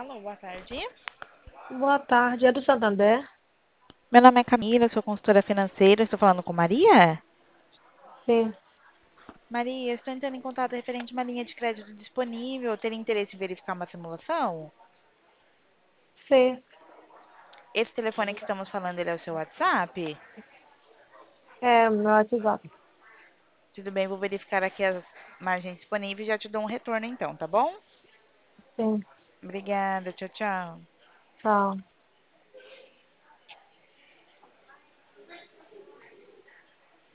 Alô, boa tarde. Boa tarde, é do Santander? Meu nome é Camila, sou consultora financeira. Estou falando com Maria? Sim, Maria, estou entrando em contato referente a uma linha de crédito disponível. Teria interesse em verificar uma simulação? sim. Esse telefone que estamos falando, ele é o seu WhatsApp? É, meu WhatsApp. Tudo bem, vou verificar aqui as margens disponíveis e já te dou um retorno então, tá bom? Sim, Obrigada, tchau, tchau. tchau.